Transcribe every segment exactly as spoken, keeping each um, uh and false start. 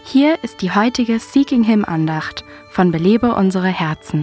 Hier ist die heutige Seeking Him Andacht von Belebe unsere Herzen.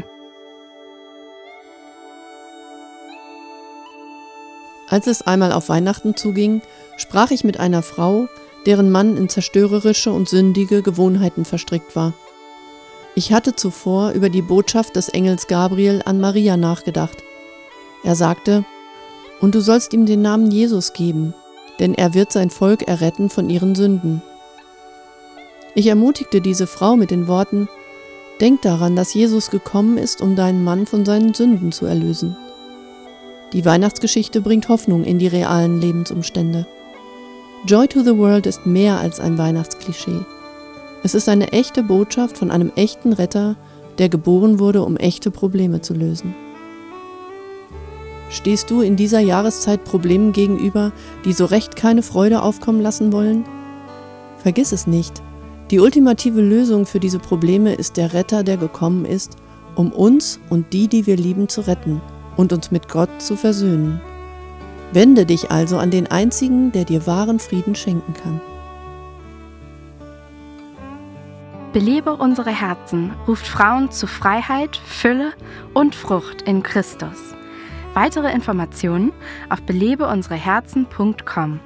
Als es einmal auf Weihnachten zuging, sprach ich mit einer Frau, deren Mann in zerstörerische und sündige Gewohnheiten verstrickt war. Ich hatte zuvor über die Botschaft des Engels Gabriel an Maria nachgedacht. Er sagte, und du sollst ihm den Namen Jesus geben, denn er wird sein Volk erretten von ihren Sünden. Ich ermutigte diese Frau mit den Worten, denk daran, dass Jesus gekommen ist, um deinen Mann von seinen Sünden zu erlösen. Die Weihnachtsgeschichte bringt Hoffnung in die realen Lebensumstände. Joy to the World ist mehr als ein Weihnachtsklischee. Es ist eine echte Botschaft von einem echten Retter, der geboren wurde, um echte Probleme zu lösen. Stehst du in dieser Jahreszeit Problemen gegenüber, die so recht keine Freude aufkommen lassen wollen? Vergiss es nicht. Die ultimative Lösung für diese Probleme ist der Retter, der gekommen ist, um uns und die, die wir lieben, zu retten und uns mit Gott zu versöhnen. Wende dich also an den Einzigen, der dir wahren Frieden schenken kann. Belebe unsere Herzen ruft Frauen zu Freiheit, Fülle und Frucht in Christus. Weitere Informationen auf belebe unsere herzen punkt com.